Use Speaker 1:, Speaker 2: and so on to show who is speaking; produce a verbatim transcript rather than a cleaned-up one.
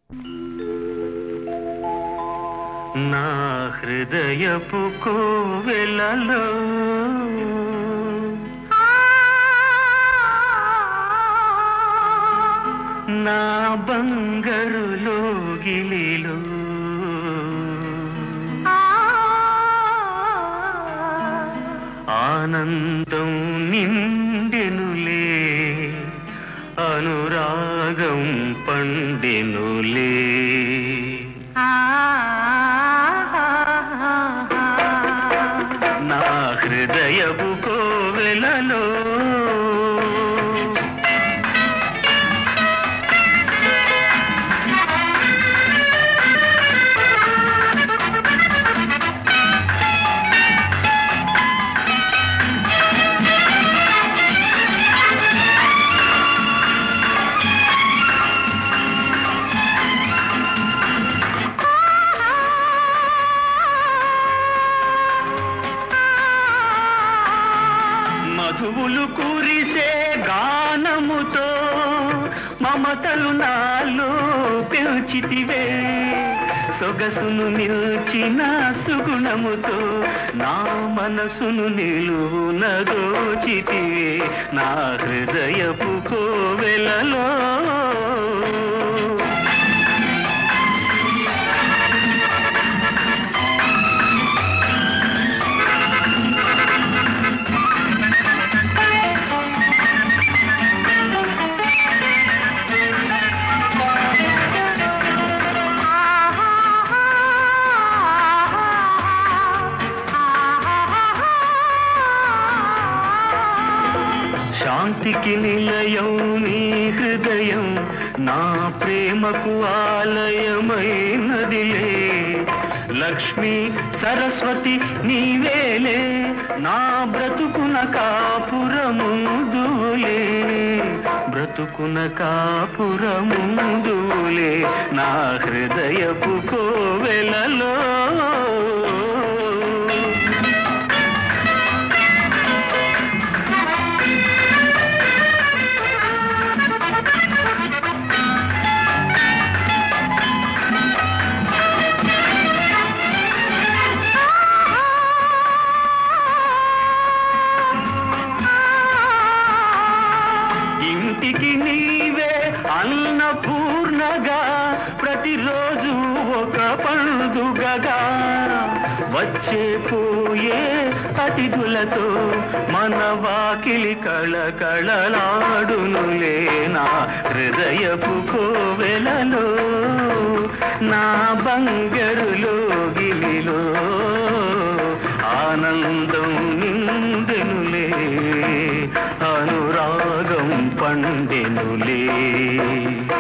Speaker 1: నా హృదయపు కోవెలలో నా బంగారు లోగిలిలో ఆనందం నిండెనులే, అనురాగం పండెనులే. నా హృదయపు కోవెలలో మధువులు కురిసే గానముతో మమతలు నాలో పెంచితివే, సొగసును నిల్చిన సుగుణముతో నా మనసును నిలువున దోచితివే. నా హృదయపు కోవెలలో శాంతికి నిలయం నీ హృదయం, నా ప్రేమకు ఆలయమైనదిలే. లక్ష్మీ సరస్వతి నీవేలే, నా బ్రతుకున కాపురముందులే, బ్రతుకున కాపురముందులే. నా హృదయపు కోవెలలో ఇంటికి నీవే అన్నపూర్ణగా, ప్రతిరోజు ఒక పండుగగా, వచ్చే పోయే అతిథులతో మన వాకిలి కళకళలాడునులే. నా హృదయపు కోవెలలో నా బంగారు లోగిలిలో ఆనందం నిండెనులే, అనురాగం పండెనులే.